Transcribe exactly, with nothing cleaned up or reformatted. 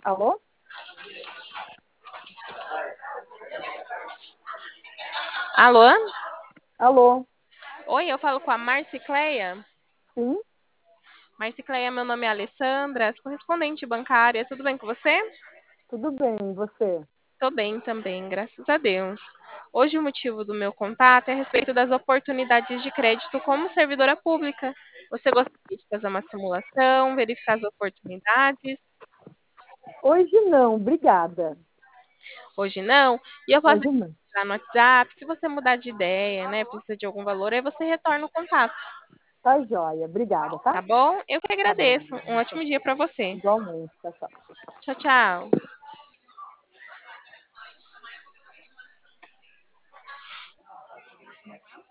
Alô? Alô? Alô? Oi, eu falo com a Marcicleia. Sim? Marcicleia, meu nome é Alessandra, sou correspondente bancária. Tudo bem com você? Tudo bem, e você? Tô bem também, graças a Deus. Hoje o motivo do meu contato é a respeito das oportunidades de crédito como servidora pública. Você gostaria de fazer uma simulação, verificar as oportunidades? Hoje não, obrigada. Hoje não? E eu posso Hoje não. entrar no WhatsApp, se você mudar de ideia, né, precisa de algum valor, aí você retorna o contato, Tá joia, obrigada, tá? tá bom? Eu que Tá bom. agradeço. Um ótimo dia para você. Igualmente, tchau, tchau. Tchau, tchau.